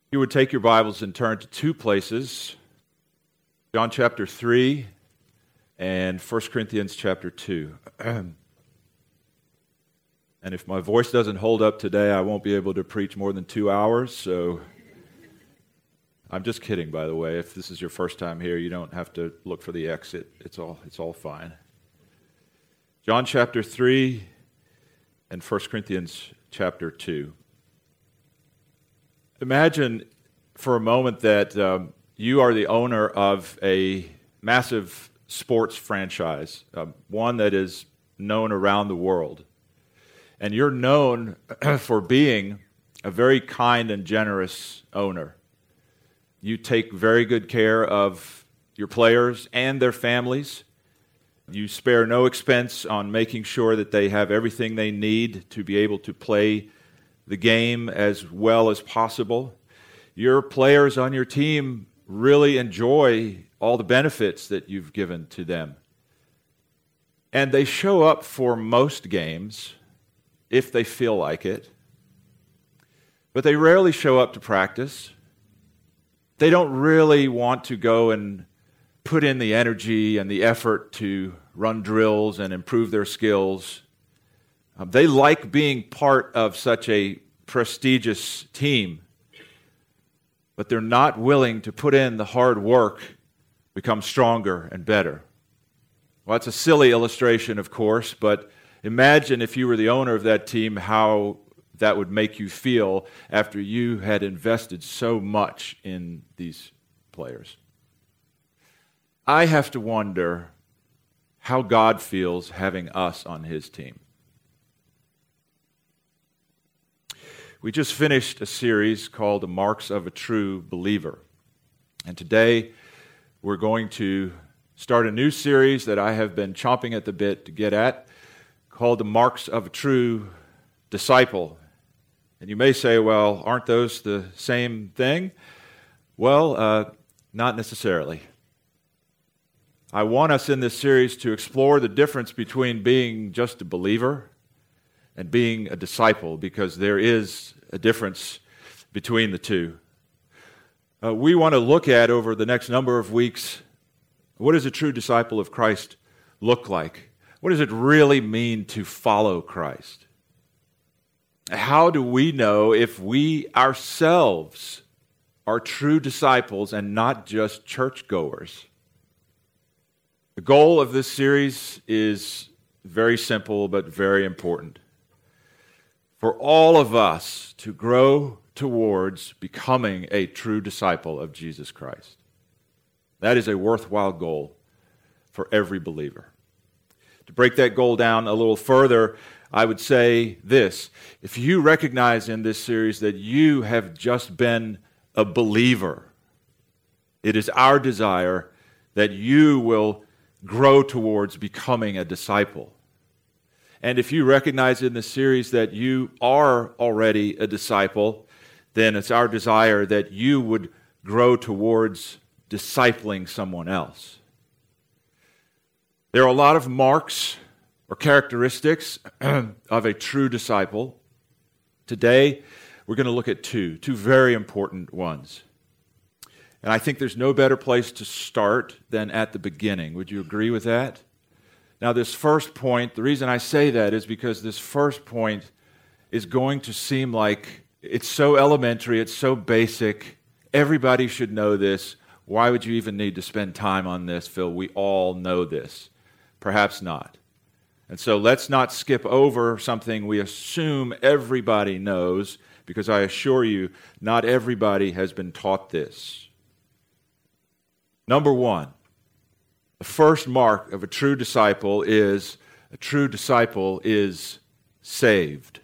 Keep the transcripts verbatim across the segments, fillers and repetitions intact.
You would take your Bibles and turn to two places, John chapter three and First Corinthians chapter two. And if my voice doesn't hold up today, I won't be able to preach more than two hours, so I'm just kidding, by the way. If this is your first time here, you don't have to look for the exit. It's all, it's all fine. John chapter three and First Corinthians chapter two. Imagine for a moment that um, you are the owner of a massive sports franchise, uh, one that is known around the world. And you're known for being a very kind and generous owner. You take very good care of your players and their families. You spare no expense on making sure that they have everything they need to be able to play the game as well as possible. Your players on your team really enjoy all the benefits that you've given to them. And they show up for most games if they feel like it. But they rarely show up to practice. They don't really want to go and put in the energy and the effort to run drills and improve their skills. Um, they like being part of such a prestigious team, but they're not willing to put in the hard work, become stronger and better. Well, that's a silly illustration, of course, but imagine if you were the owner of that team, how that would make you feel after you had invested so much in these players. I have to wonder how God feels having us on His team. We just finished a series called The Marks of a True Believer. And today we're going to start a new series that I have been chomping at the bit to get at, called The Marks of a True Disciple. And you may say, well, aren't those the same thing? Well, uh, not necessarily. I want us in this series to explore the difference between being just a believer and being a disciple, because there is a difference between the two. Uh, we want to look at, over the next number of weeks, what does a true disciple of Christ look like? What does it really mean to follow Christ? How do we know if we ourselves are true disciples and not just churchgoers? The goal of this series is very simple but very important. For all of us to grow towards becoming a true disciple of Jesus Christ. That is a worthwhile goal for every believer. To break that goal down a little further, I would say this: if you recognize in this series that you have just been a believer, it is our desire that you will grow towards becoming a disciple. And if you recognize in this series that you are already a disciple, then it's our desire that you would grow towards discipling someone else. There are a lot of marks or characteristics of a true disciple. Today, we're going to look at two, two very important ones. And I think there's no better place to start than at the beginning. Would you agree with that? Now, this first point, the reason I say that is because this first point is going to seem like it's so elementary, it's so basic. Everybody should know this. Why would you even need to spend time on this, Phil? We all know this. Perhaps not. And so let's not skip over something we assume everybody knows, because I assure you, not everybody has been taught this. Number one, the first mark of a true disciple is a true disciple is saved.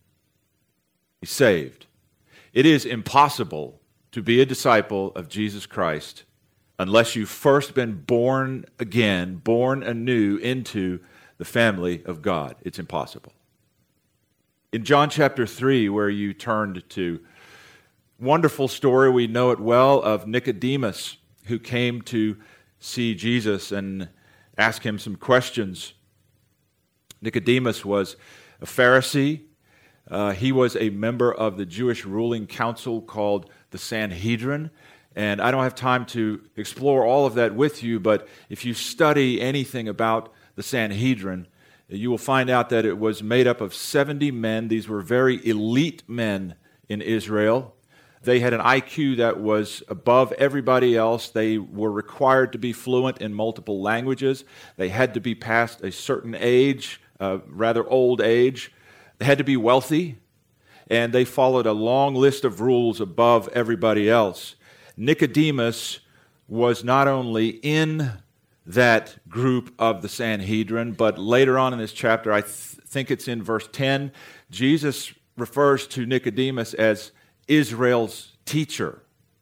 He's saved. It is impossible to be a disciple of Jesus Christ unless you've first been born again, born anew into the family of God. It's impossible. In John chapter three, where you turned to, wonderful story, we know it well, of Nicodemus, who came to see Jesus and ask him some questions. Nicodemus was a Pharisee, Uh, he was a member of the Jewish ruling council called the Sanhedrin. And I don't have time to explore all of that with you, but if you study anything about the Sanhedrin, you will find out that it was made up of seventy men. These were very elite men in Israel. They had an I Q that was above everybody else. They were required to be fluent in multiple languages. They had to be past a certain age, a rather old age. They had to be wealthy, and they followed a long list of rules above everybody else. Nicodemus was not only in that group of the Sanhedrin, but later on in this chapter, I th- think it's in verse ten, Jesus refers to Nicodemus as Israel's teacher.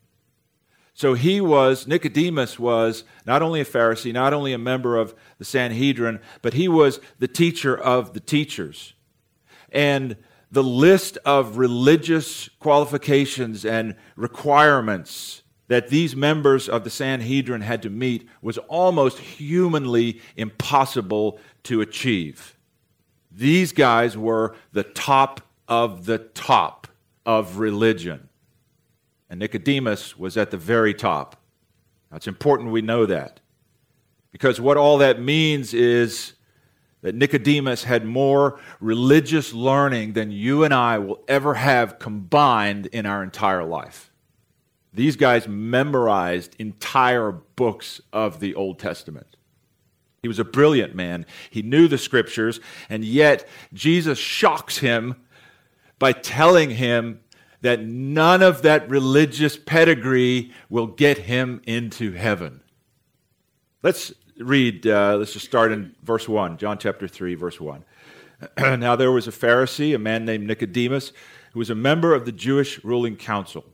So he was, Nicodemus was not only a Pharisee, not only a member of the Sanhedrin, but he was the teacher of the teachers. And the list of religious qualifications and requirements that these members of the Sanhedrin had to meet was almost humanly impossible to achieve. These guys were the top of the top of religion. And Nicodemus was at the very top. Now, it's important we know that, because what all that means is that Nicodemus had more religious learning than you and I will ever have combined in our entire life. These guys memorized entire books of the Old Testament. He was a brilliant man. He knew the Scriptures, and yet Jesus shocks him by telling him that none of that religious pedigree will get him into heaven. Let's read, uh, let's just start in verse one, John chapter three, verse one. Now there was a Pharisee, a man named Nicodemus, who was a member of the Jewish ruling council.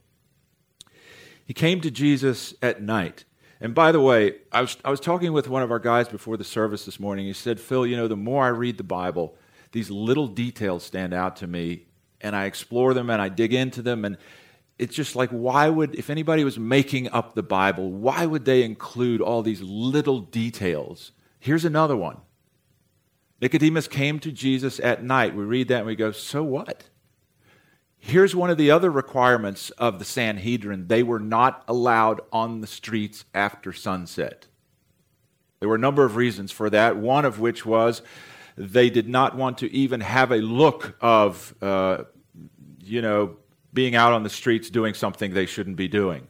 He came to Jesus at night. And by the way, I was, I was talking with one of our guys before the service this morning. He said, Phil, you know, the more I read the Bible, these little details stand out to me, and I explore them and I dig into them, and it's just like, why would, if anybody was making up the Bible, why would they include all these little details? Here's another one. Nicodemus came to Jesus at night. We read that and we go, so what? Here's one of the other requirements of the Sanhedrin. They were not allowed on the streets after sunset. There were a number of reasons for that, one of which was they did not want to even have a look of, uh, you know, being out on the streets doing something they shouldn't be doing.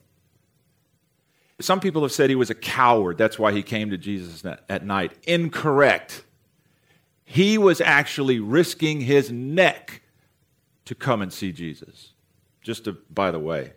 Some people have said he was a coward. That's why he came to Jesus at night. Incorrect. He was actually risking his neck to come and see Jesus. Just to, by the way.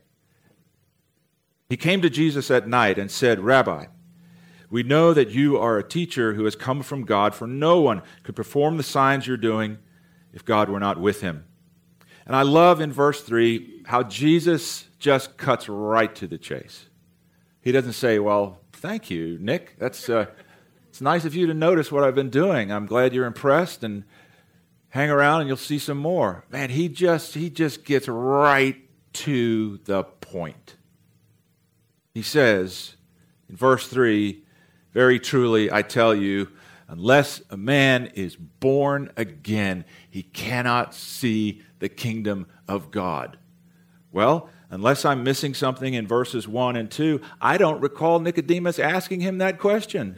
He came to Jesus at night and said, Rabbi, we know that you are a teacher who has come from God, for no one could perform the signs you're doing if God were not with him. And I love in verse three how Jesus just cuts right to the chase. He doesn't say, well, thank you, Nick. That's uh, it's nice of you to notice what I've been doing. I'm glad you're impressed, and hang around and you'll see some more. Man, he just he just gets right to the point. He says in verse three, very truly, I tell you, unless a man is born again, he cannot see the kingdom of God. Well, unless I'm missing something in verses one and two, I don't recall Nicodemus asking him that question.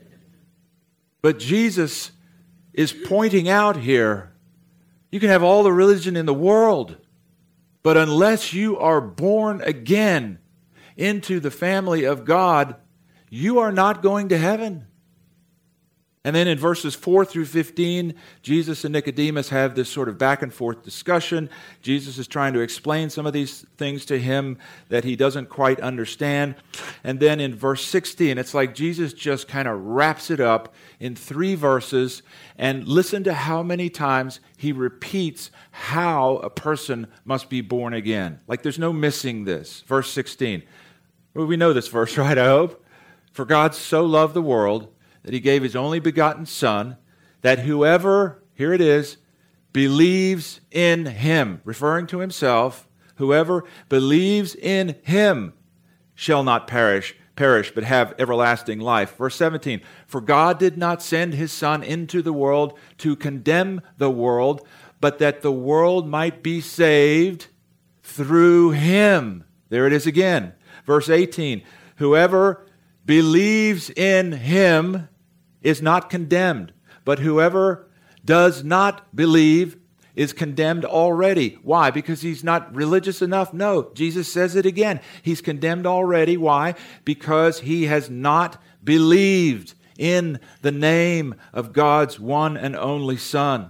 But Jesus is pointing out here, you can have all the religion in the world, but unless you are born again into the family of God, you are not going to heaven. And then in verses four through fifteen, Jesus and Nicodemus have this sort of back and forth discussion. Jesus is trying to explain some of these things to him that he doesn't quite understand. And then in verse sixteen, it's like Jesus just kind of wraps it up in three verses. And listen to how many times he repeats how a person must be born again. Like there's no missing this. Verse sixteen. Well, we know this verse, right, I hope? For God so loved the world that he gave his only begotten Son, that whoever, here it is, believes in him, referring to himself, whoever believes in him shall not perish, perish, but have everlasting life. Verse seventeen, for God did not send his Son into the world to condemn the world, but that the world might be saved through him. There it is again. Verse eighteen, whoever believes in him is not condemned, but whoever does not believe is condemned already. Why? Because he's not religious enough? No, Jesus says it again. He's condemned already. Why? Because he has not believed in the name of God's one and only Son.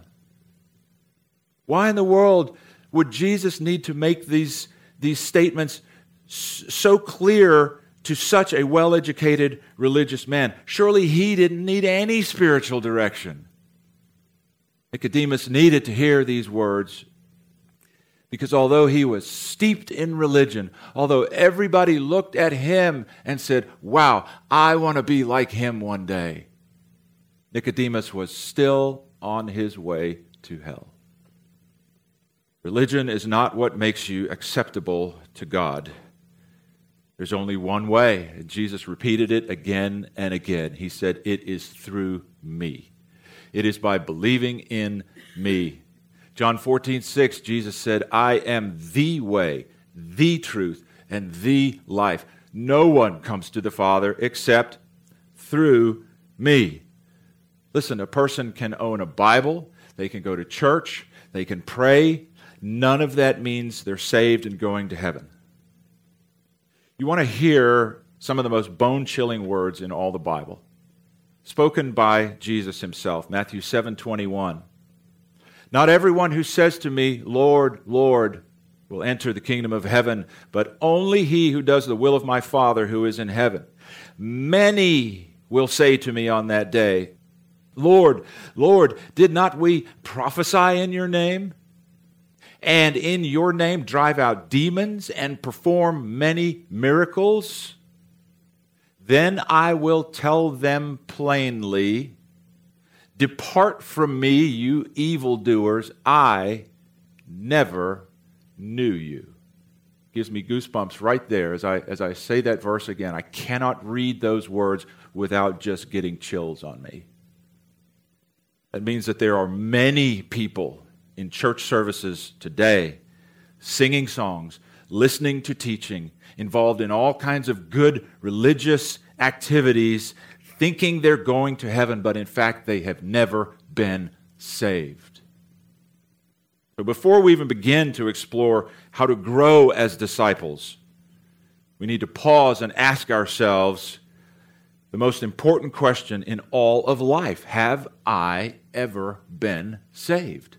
Why in the world would Jesus need to make these, these statements so clear to such a well-educated religious man? Surely he didn't need any spiritual direction. Nicodemus needed to hear these words because although he was steeped in religion, although everybody looked at him and said, wow, I want to be like him one day, Nicodemus was still on his way to hell. Religion is not what makes you acceptable to God. There's only one way, and Jesus repeated it again and again. He said, it is through me. It is by believing in me. John fourteen six, Jesus said, I am the way, the truth, and the life. No one comes to the Father except through me. Listen, a person can own a Bible, they can go to church, they can pray. None of that means they're saved and going to heaven. You want to hear some of the most bone-chilling words in all the Bible, spoken by Jesus himself. Matthew seven twenty-one. Not everyone who says to me, Lord, Lord, will enter the kingdom of heaven, but only he who does the will of my Father who is in heaven. Many will say to me on that day, Lord, Lord, did not we prophesy in your name? And in your name drive out demons and perform many miracles? Then I will tell them plainly, depart from me, you evildoers, I never knew you. Gives me goosebumps right there as I, as I say that verse again. I cannot read those words without just getting chills on me. That means that there are many people in church services today singing songs, listening to teaching, involved in all kinds of good religious activities, thinking they're going to heaven, but in fact they have never been saved. So before we even begin to explore how to grow as disciples, we need to pause and ask ourselves the most important question in all of life. Have I ever been saved?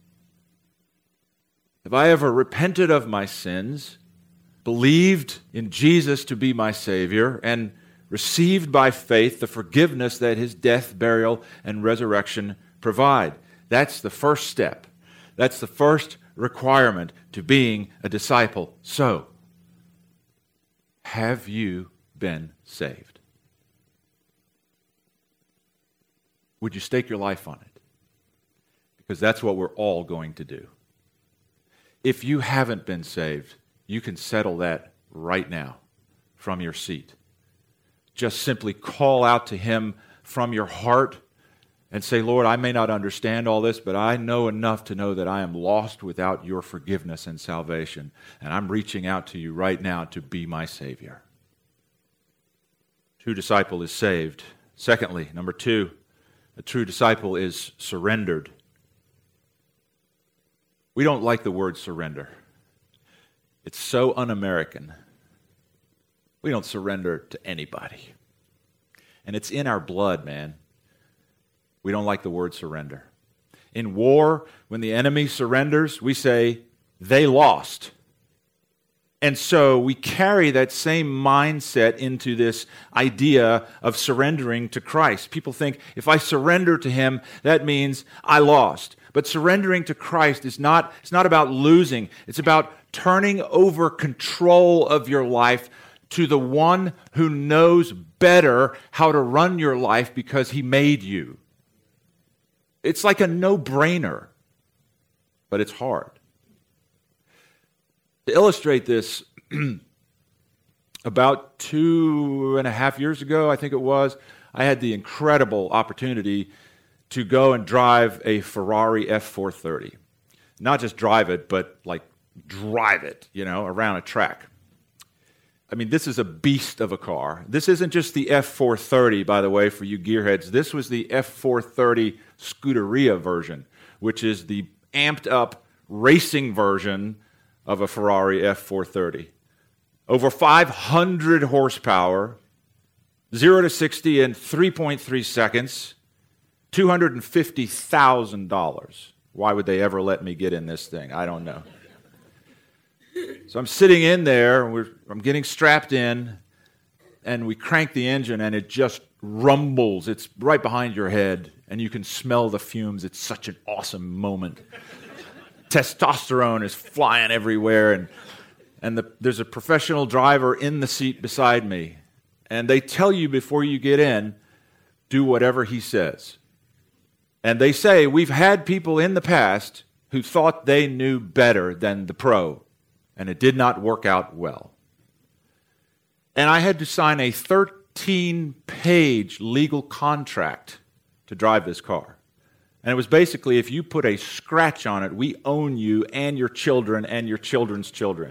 Have I ever repented of my sins, believed in Jesus to be my Savior, and received by faith the forgiveness that his death, burial, and resurrection provide? That's the first step. That's the first requirement to being a disciple. So, have you been saved? Would you stake your life on it? Because that's what we're all going to do. If you haven't been saved, you can settle that right now from your seat. Just simply call out to him from your heart and say, Lord, I may not understand all this, but I know enough to know that I am lost without your forgiveness and salvation, and I'm reaching out to you right now to be my Savior. True disciple is saved. Secondly, number two, a true disciple is surrendered. We don't like the word surrender. It's so un-American. We don't surrender to anybody. And it's in our blood, man. We don't like the word surrender. In war, when the enemy surrenders, we say, they lost. And so we carry that same mindset into this idea of surrendering to Christ. People think, if I surrender to him, that means I lost. But surrendering to Christ is not, it's not about losing. It's about turning over control of your life to the one who knows better how to run your life because he made you. It's like a no-brainer, but it's hard. To illustrate this, about two and a half years ago, I think it was, I had the incredible opportunity to go and drive a Ferrari F four thirty. not just drive it, but like drive it, you know, around a track. I mean, this is a beast of a car. This isn't just the F four thirty, by the way, for you gearheads. This was the F four thirty Scuderia version, which is the amped up racing version of a Ferrari F four thirty. Over five hundred horsepower, zero to sixty in three point three seconds, two hundred fifty thousand dollars. Why would they ever let me get in this thing? I don't know. So I'm sitting in there, and we're, I'm getting strapped in, and we crank the engine, and it just rumbles. It's right behind your head, and you can smell the fumes. It's such an awesome moment. Testosterone is flying everywhere, and, and the, there's a professional driver in the seat beside me, and they tell you before you get in, do whatever he says. And they say, we've had people in the past who thought they knew better than the pro, and it did not work out well. And I had to sign a thirteen-page legal contract to drive this car. And it was basically, if you put a scratch on it, we own you and your children and your children's children.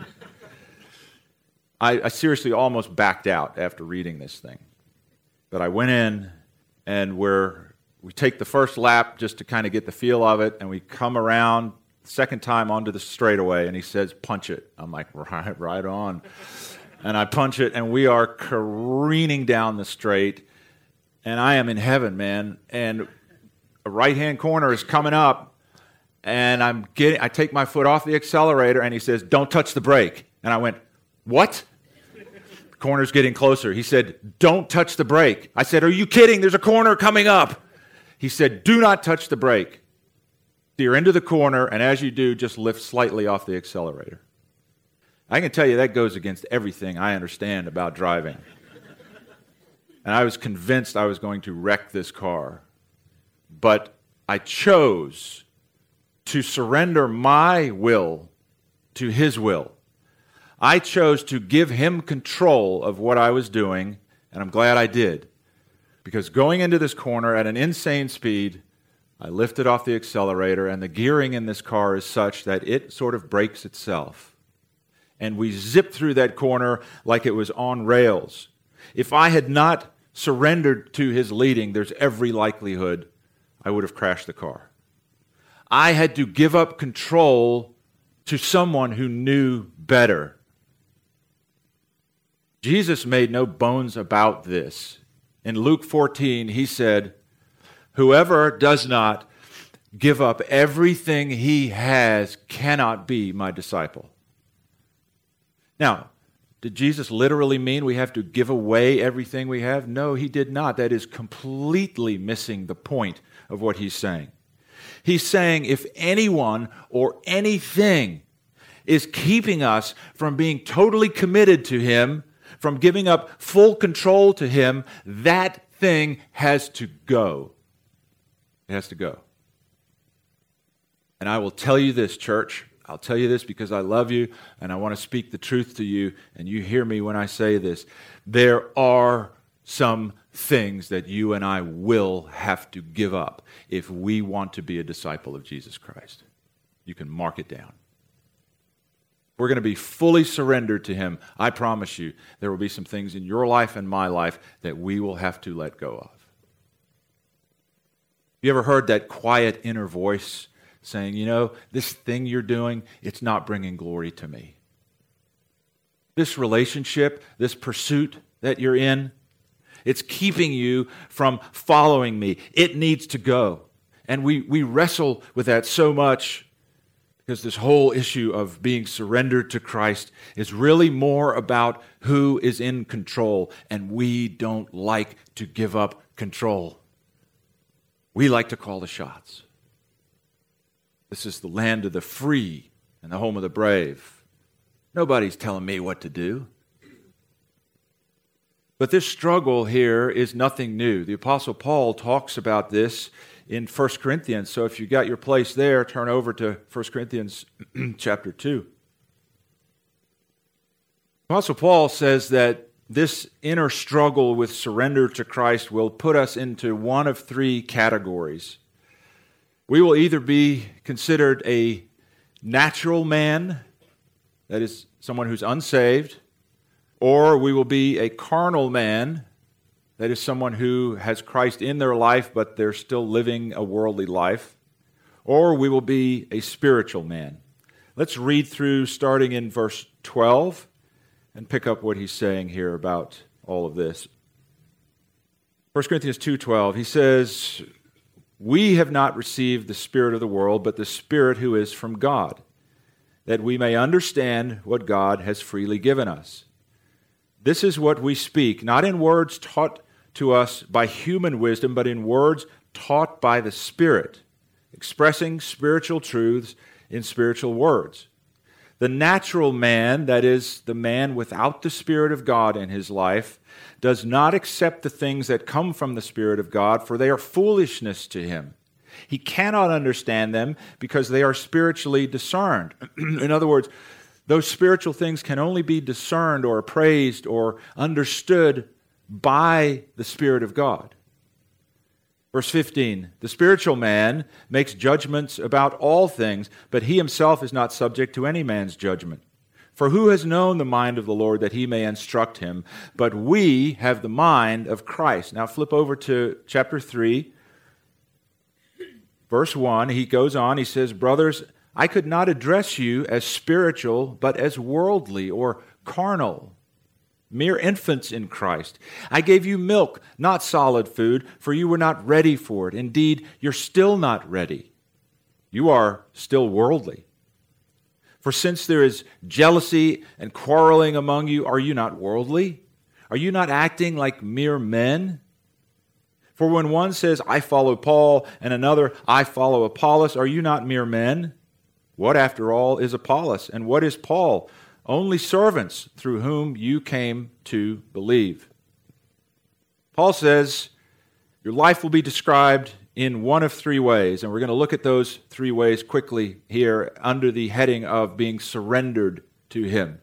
I, I seriously almost backed out after reading this thing. But I went in, and we're, we take the first lap just to kind of get the feel of it, and we come around second time onto the straightaway, and he says, punch it. I'm like, right, right on. And I punch it, and we are careening down the straight, and I am in heaven, man. And a right-hand corner is coming up, and I'm getting, I take my foot off the accelerator, and he says, don't touch the brake. And I went, what? The corner's getting closer. He said, don't touch the brake. I said, are you kidding? There's a corner coming up. He said, do not touch the brake. Steer into the corner, and as you do, just lift slightly off the accelerator. I can tell you that goes against everything I understand about driving. And I was convinced I was going to wreck this car. But I chose to surrender my will to his will. I chose to give him control of what I was doing, and I'm glad I did. Because going into this corner at an insane speed, I lifted off the accelerator, and the gearing in this car is such that it sort of brakes itself. And we zipped through that corner like it was on rails. If I had not surrendered to his leading, there's every likelihood I would have crashed the car. I had to give up control to someone who knew better. Jesus made no bones about this. In Luke fourteen, he said, whoever does not give up everything he has cannot be my disciple. Now, did Jesus literally mean we have to give away everything we have? No, he did not. That is completely missing the point of what he's saying. He's saying if anyone or anything is keeping us from being totally committed to him, from giving up full control to him, that thing has to go. It has to go. And I will tell you this, church. I'll tell you this because I love you and I want to speak the truth to you, and you hear me when I say this. There are some things that you and I will have to give up if we want to be a disciple of Jesus Christ. You can mark it down. We're going to be fully surrendered to him. I promise you, there will be some things in your life and my life that we will have to let go of. You ever heard that quiet inner voice saying, you know, this thing you're doing, it's not bringing glory to me. This relationship, this pursuit that you're in, it's keeping you from following me. It needs to go. And we, we wrestle with that so much because this whole issue of being surrendered to Christ is really more about who is in control, and we don't like to give up control. We like to call the shots. This is the land of the free and the home of the brave. Nobody's telling me what to do. But this struggle here is nothing new. The Apostle Paul talks about this in First Corinthians. So if you got your place there, turn over to First Corinthians chapter two. Apostle Paul says that this inner struggle with surrender to Christ will put us into one of three categories. We will either be considered a natural man, that is someone who's unsaved, or we will be a carnal man, that is someone who has Christ in their life, but they're still living a worldly life, or we will be a spiritual man. Let's read through starting in verse twelve and pick up what he's saying here about all of this. First Corinthians two twelve, he says, "We have not received the spirit of the world, but the Spirit who is from God, that we may understand what God has freely given us. This is what we speak, not in words taught to us by human wisdom, but in words taught by the Spirit, expressing spiritual truths in spiritual words. The natural man, that is, the man without the Spirit of God in his life, does not accept the things that come from the Spirit of God, for they are foolishness to him. He cannot understand them because they are spiritually discerned." In other words, those spiritual things can only be discerned or appraised or understood by the Spirit of God. Verse fifteen, "The spiritual man makes judgments about all things, but he himself is not subject to any man's judgment. For who has known the mind of the Lord that he may instruct him? But we have the mind of Christ." Now flip over to chapter three, verse one. He goes on, he says, "Brothers, I could not address you as spiritual, but as worldly or carnal, mere infants in Christ. I gave you milk, not solid food, for you were not ready for it. Indeed, you're still not ready. You are still worldly. For since there is jealousy and quarreling among you, are you not worldly? Are you not acting like mere men? For when one says, 'I follow Paul,' and another, 'I follow Apollos,' are you not mere men? What, after all, is Apollos, and what is Paul? Only servants through whom you came to believe." Paul says your life will be described in one of three ways, and we're going to look at those three ways quickly here under the heading of being surrendered to Him.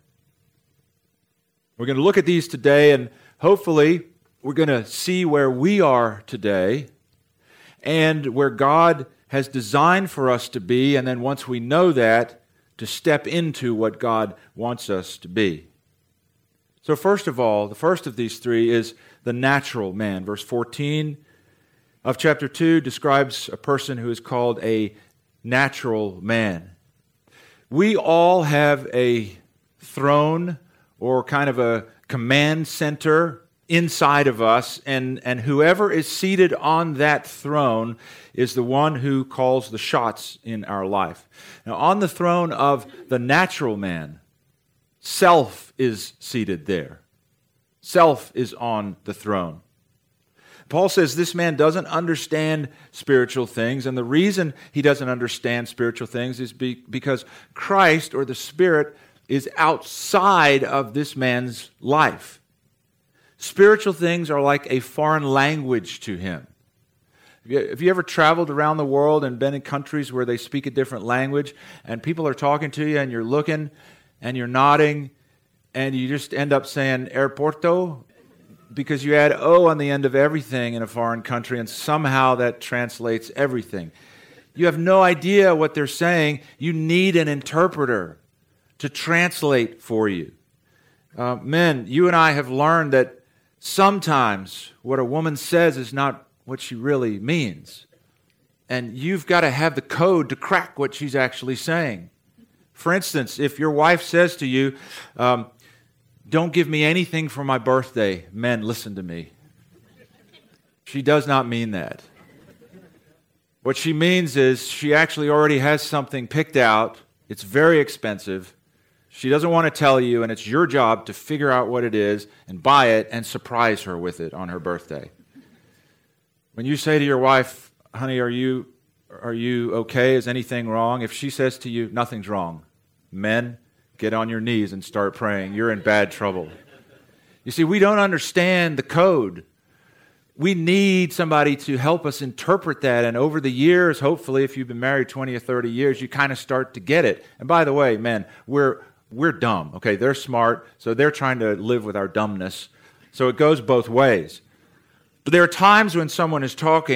We're going to look at these today, and hopefully we're going to see where we are today and where God has designed for us to be, and then once we know that, to step into what God wants us to be. So first of all, the first of these three is the natural man. Verse fourteen of chapter two describes a person who is called a natural man. We all have a throne or kind of a command center inside of us, and, and whoever is seated on that throne is the one who calls the shots in our life. Now, on the throne of the natural man, self is seated there. Self is on the throne. Paul says this man doesn't understand spiritual things, and the reason he doesn't understand spiritual things is be, because Christ, or the Spirit, is outside of this man's life. Spiritual things are like a foreign language to him. Have you ever traveled around the world and been in countries where they speak a different language, and people are talking to you and you're looking and you're nodding and you just end up saying aeroporto because you add O on the end of everything in a foreign country, and somehow that translates everything. You have no idea what they're saying. You need an interpreter to translate for you. Uh, men, you and I have learned that sometimes what a woman says is not what she really means. And you've got to have the code to crack what she's actually saying. For instance, if your wife says to you, um, "Don't give me anything for my birthday," men, listen to me. She does not mean that. What she means is she actually already has something picked out. It's very expensive. She doesn't want to tell you, and it's your job to figure out what it is and buy it and surprise her with it on her birthday. When you say to your wife, "Honey, are you are you okay? Is anything wrong?" If she says to you, "Nothing's wrong," men, get on your knees and start praying. You're in bad trouble. You see, we don't understand the code. We need somebody to help us interpret that, and over the years, hopefully, if you've been married twenty or thirty years, you kind of start to get it. And by the way, men, we're We're dumb, okay? They're smart, so they're trying to live with our dumbness. So it goes both ways. But there are times when someone is talking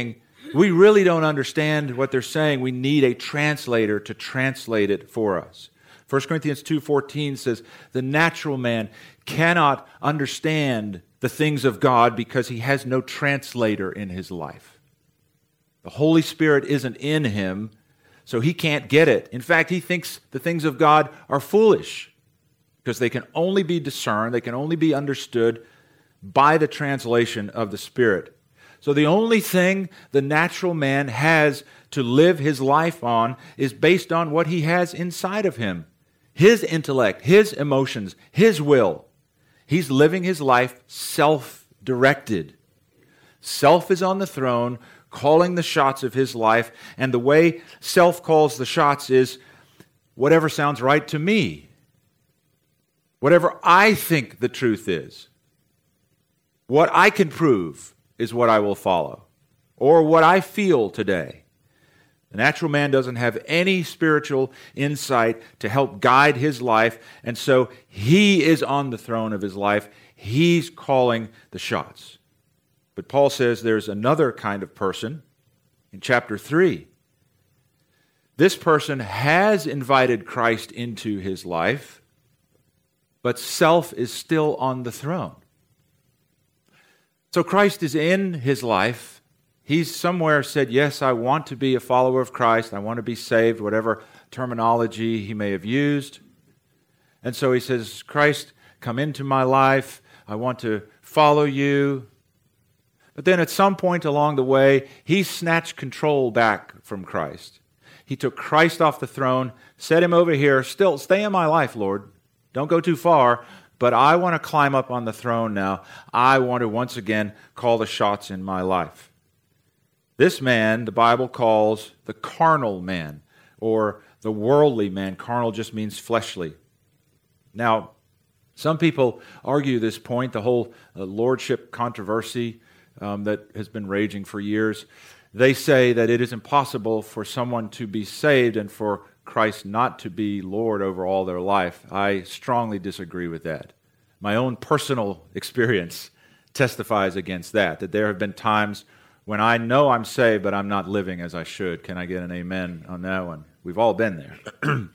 We really don't understand what they're saying. We need a translator to translate it for us. First Corinthians two fourteen says, the natural man cannot understand the things of God because he has no translator in his life. The Holy Spirit isn't in him, so he can't get it. In fact, he thinks the things of God are foolish because they can only be discerned, they can only be understood by the translation of the Spirit. So the only thing the natural man has to live his life on is based on what he has inside of him. His intellect, his emotions, his will. He's living his life self-directed. Self is on the throne, calling the shots of his life, and the way self calls the shots is whatever sounds right to me. Whatever I think the truth is. What I can prove is what I will follow, or what I feel today. The natural man doesn't have any spiritual insight to help guide his life, and so he is on the throne of his life. He's calling the shots. But Paul says there's another kind of person in chapter three. This person has invited Christ into his life, but self is still on the throne. So Christ is in his life. He's somewhere said, yes, I want to be a follower of Christ. I want to be saved, whatever terminology he may have used. And so he says, Christ, come into my life. I want to follow you. But then at some point along the way, he snatched control back from Christ. He took Christ off the throne, set him over here. Still, stay in my life, Lord. Don't go too far. But I want to climb up on the throne now. I want to once again call the shots in my life. This man, the Bible calls the carnal man, or the worldly man. Carnal just means fleshly. Now, some people argue this point, the whole uh, lordship controversy um, that has been raging for years. They say that it is impossible for someone to be saved and for Christ not to be Lord over all their life. I strongly disagree with that. My own personal experience testifies against that, that there have been times when I know I'm saved, but I'm not living as I should. Can I get an amen on that one? We've all been there.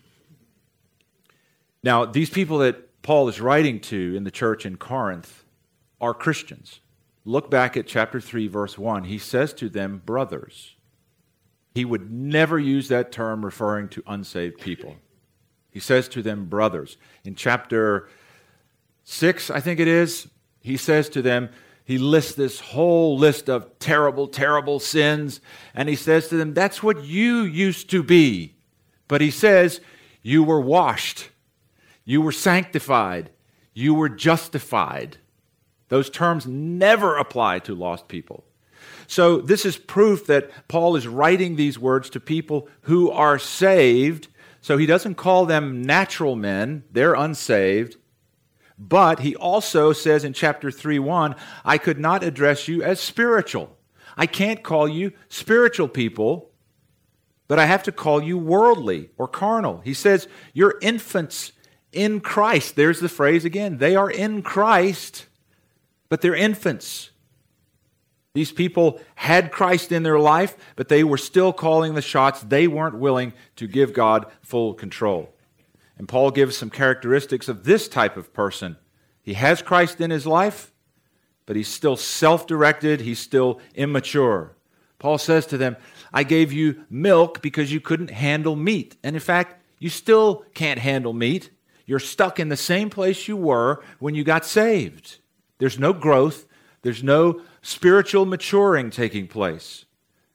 Now, these people that Paul is writing to in the church in Corinth are Christians. Look back at chapter three, verse one. He says to them, brothers. He would never use that term referring to unsaved people. He says to them, brothers. In chapter six, I think it is, he says to them, he lists this whole list of terrible, terrible sins, and he says to them, that's what you used to be. But he says, you were washed, you were sanctified, you were justified. Those terms never apply to lost people. So this is proof that Paul is writing these words to people who are saved. So he doesn't call them natural men, they're unsaved. But he also says in chapter three one, I could not address you as spiritual. I can't call you spiritual people, but I have to call you worldly or carnal. He says, you're infants in Christ. There's the phrase again. They are in Christ, but they're infants. These people had Christ in their life, but they were still calling the shots. They weren't willing to give God full control. And Paul gives some characteristics of this type of person. He has Christ in his life, but he's still self-directed. He's still immature. Paul says to them, I gave you milk because you couldn't handle meat. And in fact, you still can't handle meat. You're stuck in the same place you were when you got saved. There's no growth. There's no spiritual maturing taking place.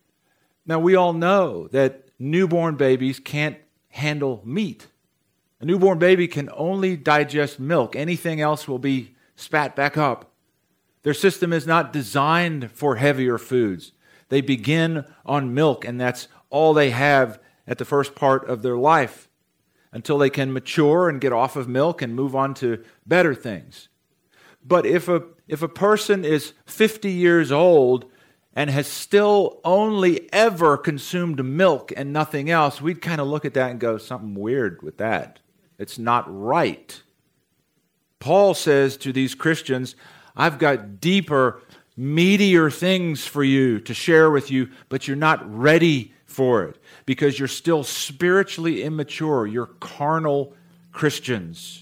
Now, we all know that newborn babies can't handle meat. A newborn baby can only digest milk. Anything else will be spat back up. Their system is not designed for heavier foods. They begin on milk, and that's all they have at the first part of their life until they can mature and get off of milk and move on to better things. But if a if a person is fifty years old and has still only ever consumed milk and nothing else, we'd kind of look at that and go, something weird with that. It's not right. Paul says to these Christians, I've got deeper meatier things for you to share with you, but you're not ready for it because you're still spiritually immature. You're carnal Christians.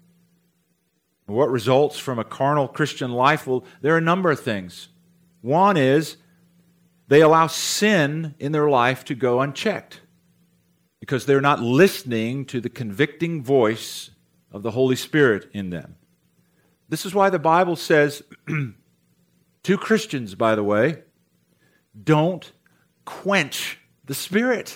What results from a carnal Christian life? Well, there are a number of things. One is they allow sin in their life to go unchecked because they're not listening to the convicting voice of the Holy Spirit in them. This is why the Bible says to Christians, by the way, don't quench the Spirit.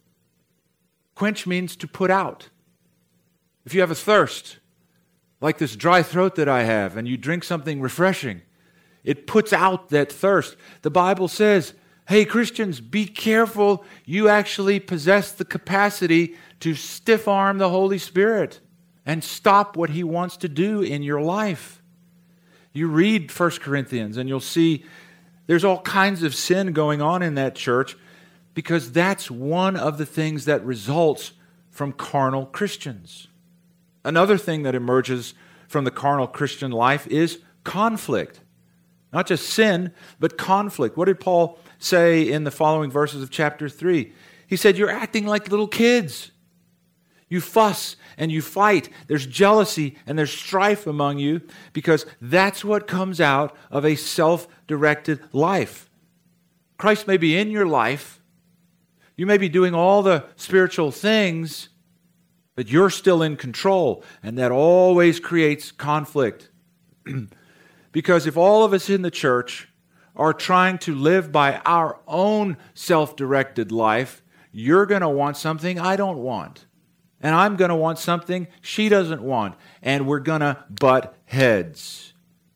Quench means to put out. If you have a thirst, like this dry throat that I have, and you drink something refreshing, it puts out that thirst. The Bible says, hey, Christians, be careful. You actually possess the capacity to stiff-arm the Holy Spirit and stop what He wants to do in your life. You read First Corinthians and you'll see there's all kinds of sin going on in that church because that's one of the things that results from carnal Christians. Another thing that emerges from the carnal Christian life is conflict. Not just sin, but conflict. What did Paul say in the following verses of chapter three? He said, you're acting like little kids. You fuss and you fight. There's jealousy and there's strife among you because that's what comes out of a self-directed life. Christ may be in your life. You may be doing all the spiritual things, but you're still in control, and that always creates conflict. Because if all of us in the church are trying to live by our own self-directed life, you're going to want something I don't want. And I'm going to want something she doesn't want. And we're going to butt heads.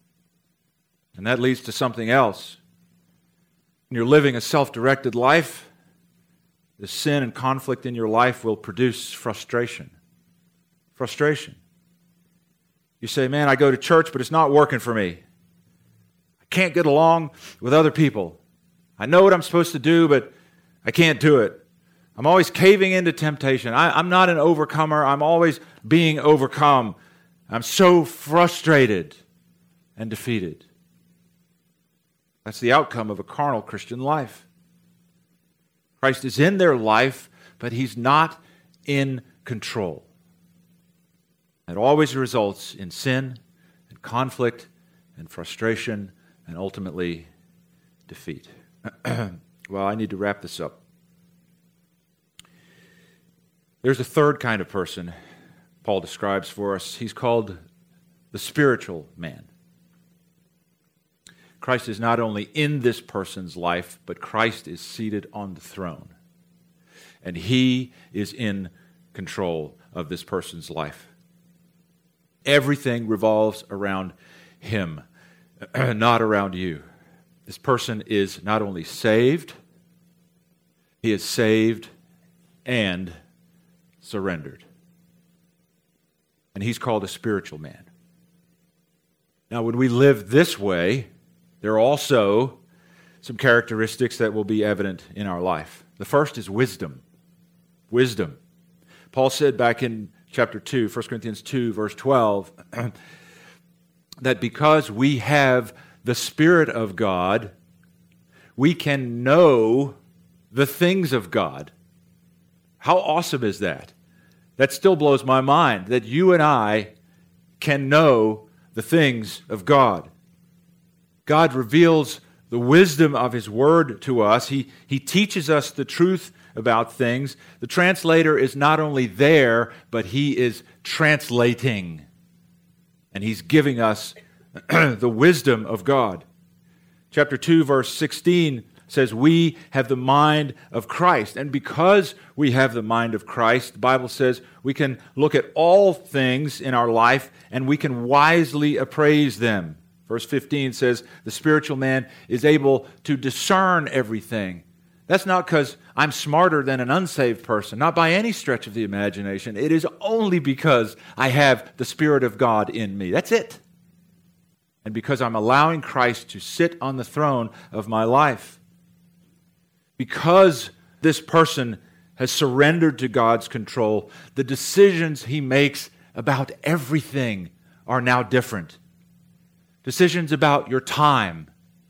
And that leads to something else. When you're living a self-directed life, the sin and conflict in your life will produce frustration. Frustration. You say, man, I go to church, but it's not working for me. I can't get along with other people. I know what I'm supposed to do, but I can't do it. I'm always caving into temptation. I, I'm not an overcomer. I'm always being overcome. I'm so frustrated and defeated. That's the outcome of a carnal Christian life. Christ is in their life, but He's not in control. It always results in sin and conflict and frustration and ultimately defeat. Well, I need to wrap this up. There's a third kind of person Paul describes for us. He's called the spiritual man. Christ is not only in this person's life, but Christ is seated on the throne. And He is in control of this person's life. Everything revolves around Him, not around you. This person is not only saved, he is saved and surrendered. And he's called a spiritual man. Now, when we live this way, there are also some characteristics that will be evident in our life. The first is wisdom. Wisdom. Paul said back in chapter two, First Corinthians two, verse twelve, that because we have the Spirit of God, we can know the things of God. How awesome is that? That still blows my mind, that you and I can know the things of God. God reveals the wisdom of His Word to us. He, he teaches us the truth about things. The translator is not only there, but he is translating. And he's giving us the wisdom of God. Chapter two, verse sixteen says, we have the mind of Christ. And because we have the mind of Christ, the Bible says we can look at all things in our life and we can wisely appraise them. Verse fifteen says, the spiritual man is able to discern everything. That's not because I'm smarter than an unsaved person, not by any stretch of the imagination. It is only because I have the Spirit of God in me. That's it. And because I'm allowing Christ to sit on the throne of my life. Because this person has surrendered to God's control, the decisions he makes about everything are now different. Decisions about your time,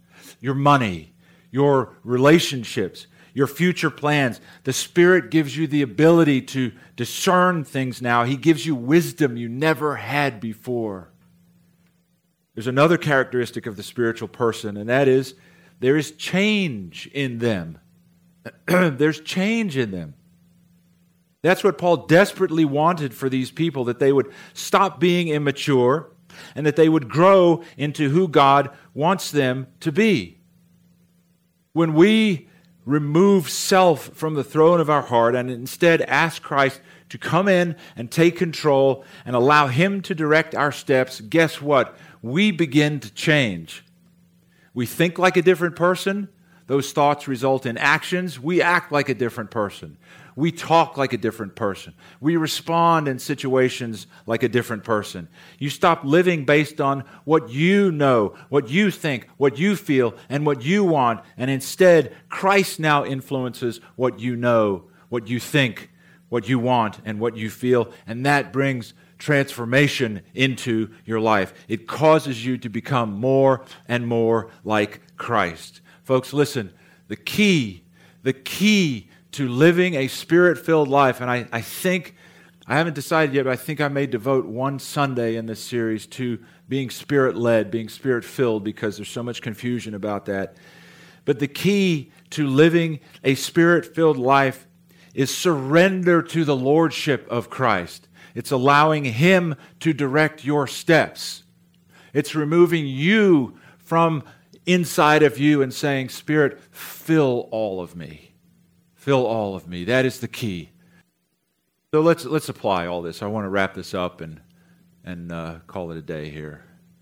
your money, your relationships, your future plans. The Spirit gives you the ability to discern things now. He gives you wisdom you never had before. There's another characteristic of the spiritual person, and that is there is change in them. There's change in them. That's what Paul desperately wanted for these people, that they would stop being immature and that they would grow into who God wants them to be. When we remove self from the throne of our heart and instead ask Christ to come in and take control and allow Him to direct our steps, guess what? We begin to change. We think like a different person. Those thoughts result in actions. We act like a different person. We talk like a different person. We respond in situations like a different person. You stop living based on what you know, what you think, what you feel, and what you want, and instead, Christ now influences what you know, what you think, what you want, and what you feel, and that brings transformation into your life. It causes you to become more and more like Christ. Folks, listen, the key, the key to living a Spirit-filled life, and I, I think, I haven't decided yet, but I think I may devote one Sunday in this series to being Spirit-led, being Spirit-filled, because there's so much confusion about that. But the key to living a Spirit-filled life is surrender to the Lordship of Christ. It's allowing Him to direct your steps. It's removing you from inside of you and saying, Spirit, fill all of me. Fill all of me. That is the key. So let's let's apply all this. I want to wrap this up and, and uh, call it a day here.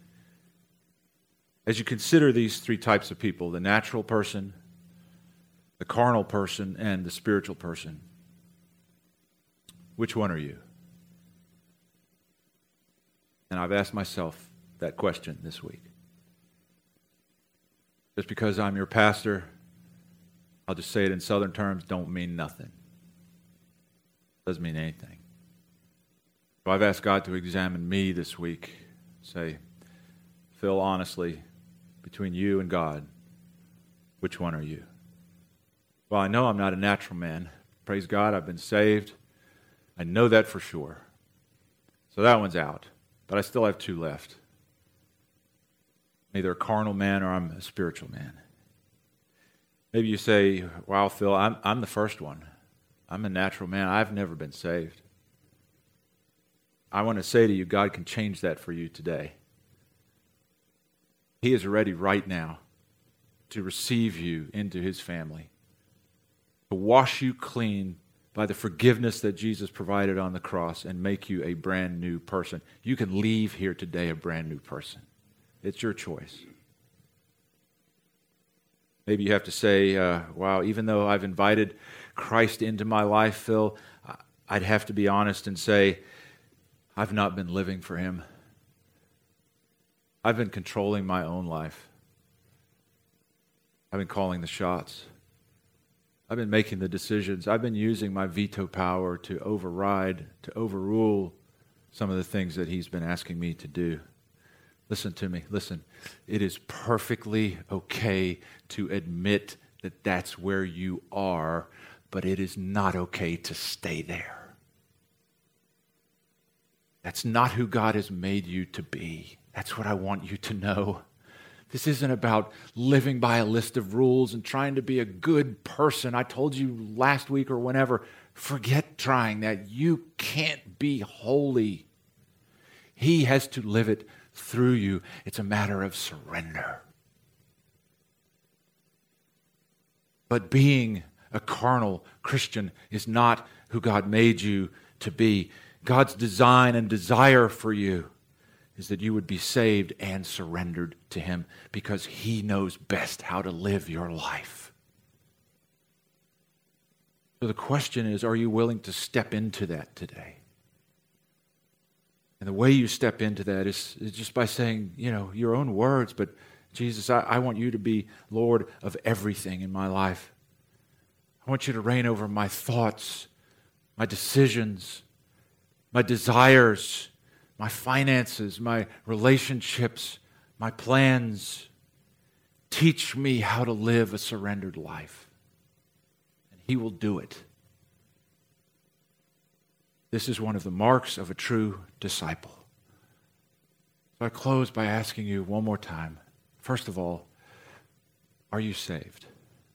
As you consider these three types of people, the natural person, the carnal person, and the spiritual person, which one are you? And I've asked myself that question this week. Just because I'm your pastor, I'll just say it in southern terms, don't mean nothing. Doesn't mean anything. So I've asked God to examine me this week. Say, Phil, honestly, between you and God, which one are you? Well, I know I'm not a natural man. Praise God, I've been saved. I know that for sure. So that one's out. But I still have two left. I'm either a carnal man or I'm a spiritual man. Maybe you say, wow, Phil, I'm, I'm the first one. I'm a natural man. I've never been saved. I want to say to you, God can change that for you today. He is ready right now to receive you into His family, to wash you clean by the forgiveness that Jesus provided on the cross and make you a brand new person. You can leave here today a brand new person. It's your choice. Maybe you have to say, uh, wow, even though I've invited Christ into my life, Phil, I'd have to be honest and say, I've not been living for Him. I've been controlling my own life. I've been calling the shots. I've been making the decisions. I've been using my veto power to override, to overrule some of the things that He's been asking me to do. Listen to me, listen. It is perfectly okay to admit that that's where you are, but it is not okay to stay there. That's not who God has made you to be. That's what I want you to know. This isn't about living by a list of rules and trying to be a good person. I told you last week or whenever, forget trying that. You can't be holy. He has to live it through you. It's a matter of surrender. But being a carnal Christian is not who God made you to be. God's design and desire for you is that you would be saved and surrendered to Him because He knows best how to live your life. So the question is, are you willing to step into that today? And the way you step into that is, is just by saying, you know, your own words, but Jesus, I, I want you to be Lord of everything in my life. I want you to reign over my thoughts, my decisions, my desires, my finances, my relationships, my plans. teach me how to live a surrendered life. And he will do it. This is one of the marks of a true disciple. So I close by asking you one more time. First of all, are you saved?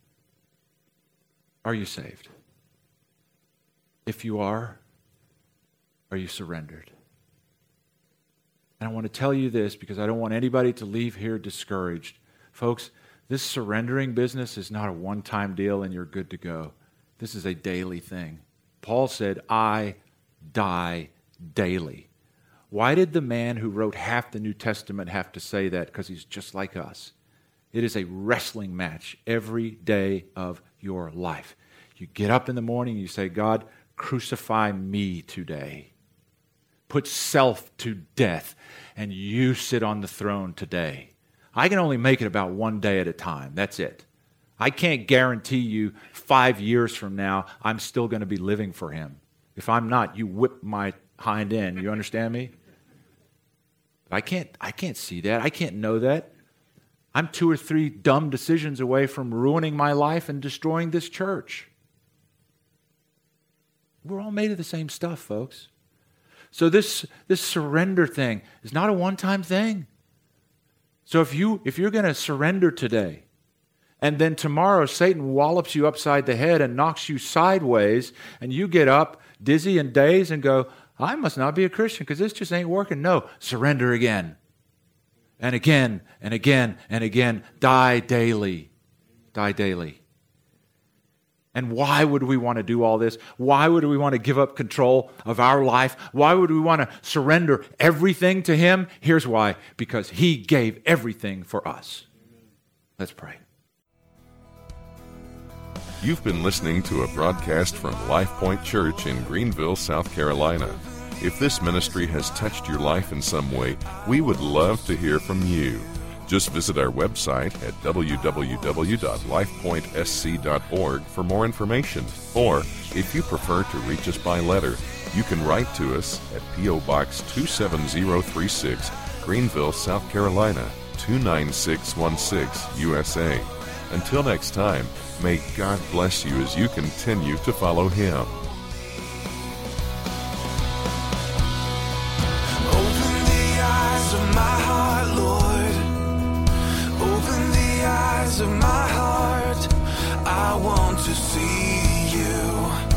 Are you saved? If you are, are you surrendered? And I want to tell you this because I don't want anybody to leave here discouraged. Folks, this surrendering business is not a one-time deal and you're good to go. This is a daily thing. Paul said, I die daily. Why did the man who wrote half the New Testament have to say that? Because he's just like us. It is a wrestling match every day of your life. You get up in the morning and you say, God, crucify me today. Put self to death, and you sit on the throne today. I can only make it about one day at a time. That's it. I can't guarantee you five years from now I'm still going to be living for him. If I'm not, you whip my hind end. You understand me? I can't, I can't see that. I can't know that. I'm two or three dumb decisions away from ruining my life and destroying this church. We're all made of the same stuff, folks. So this, this surrender thing is not a one-time thing. So if, you, if you're going to surrender today, and then tomorrow Satan wallops you upside the head and knocks you sideways, and you get up dizzy and dazed and go, I must not be a Christian because this just ain't working. No, surrender again. And again, and again, and again. Die daily. Die daily. And why would we want to do all this? Why would we want to give up control of our life? Why would we want to surrender everything to him? Here's why. Because he gave everything for us. Let's pray. You've been listening to a broadcast from Life Point Church in Greenville, South Carolina. If this ministry has touched your life in some way, we would love to hear from you. Just visit our website at w w w dot life point s c dot org for more information. Or, if you prefer to reach us by letter, you can write to us at P O Box two seven zero three six, Greenville, South Carolina, two nine six one six, U S A. Until next time, may God bless you as you continue to follow him. Open the eyes of my heart, Lord. Open the eyes of my heart. I want to see you.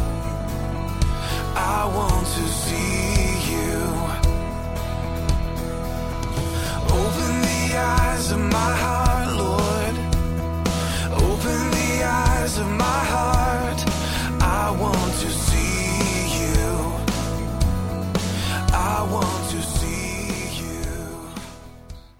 I want to see you. Open the eyes of my heart.